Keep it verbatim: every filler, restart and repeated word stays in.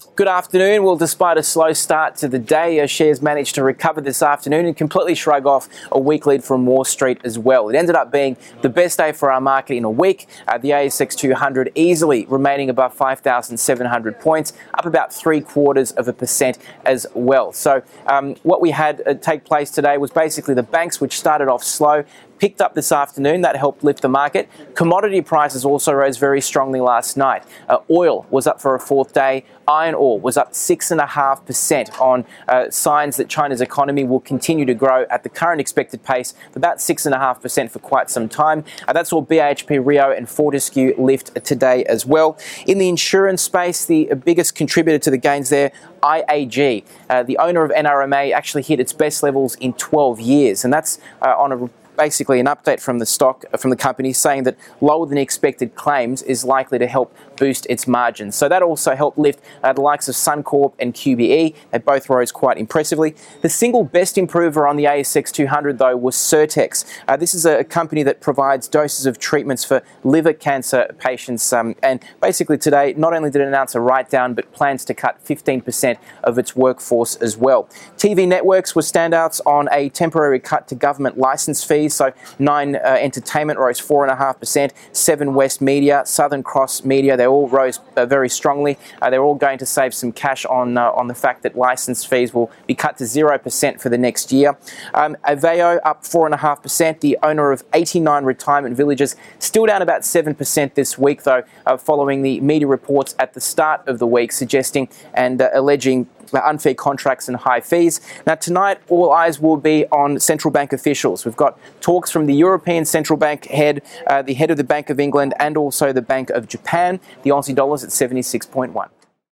Good afternoon. Well, despite a slow start to the day, our shares managed to recover this afternoon and completely shrug off a weak lead from Wall Street as well. It ended up being the best day for our market in a week. Uh, the A S X two hundred easily remaining above five thousand seven hundred points, up about three quarters of a percent as well. So um, what we had uh, take place today was basically the banks, which started off slow, picked up this afternoon. That helped lift the market. Commodity prices also rose very strongly last night. Uh, oil was up for a fourth day. Iron ore was up six point five percent on uh, signs that China's economy will continue to grow at the current expected pace of about six point five percent for quite some time. Uh, that's all B H P, Rio and Fortescue lift today as well. In the insurance space, the biggest contributor to the gains there, I A G, uh, the owner of N R M A, actually hit its best levels in twelve years, and that's uh, on a basically an update from the stock, from the company, saying that lower than expected claims is likely to help boost its margins. So that also helped lift uh, the likes of Suncorp and Q B E. They both rose quite impressively. The single best improver on the A S X two hundred, though, was Certex. Uh, this is a company that provides doses of treatments for liver cancer patients. Um, and basically today, not only did it announce a write-down, but plans to cut fifteen percent of its workforce as well. T V networks were standouts on a temporary cut to government license fees. So Nine uh, Entertainment rose four point five percent, Seven West Media, Southern Cross Media, they all rose uh, very strongly. Uh, they're all going to save some cash on uh, on the fact that license fees will be cut to zero percent for the next year. Um, Aveo up four point five percent, the owner of eighty-nine retirement villages, still down about seven percent this week, though, uh, following the media reports at the start of the week suggesting and uh, alleging unfair contracts and high fees. Now, tonight, all eyes will be on central bank officials. We've got talks from the European Central Bank head, uh, the head of the Bank of England, and also the Bank of Japan. The Aussie dollar's at seventy-six point one.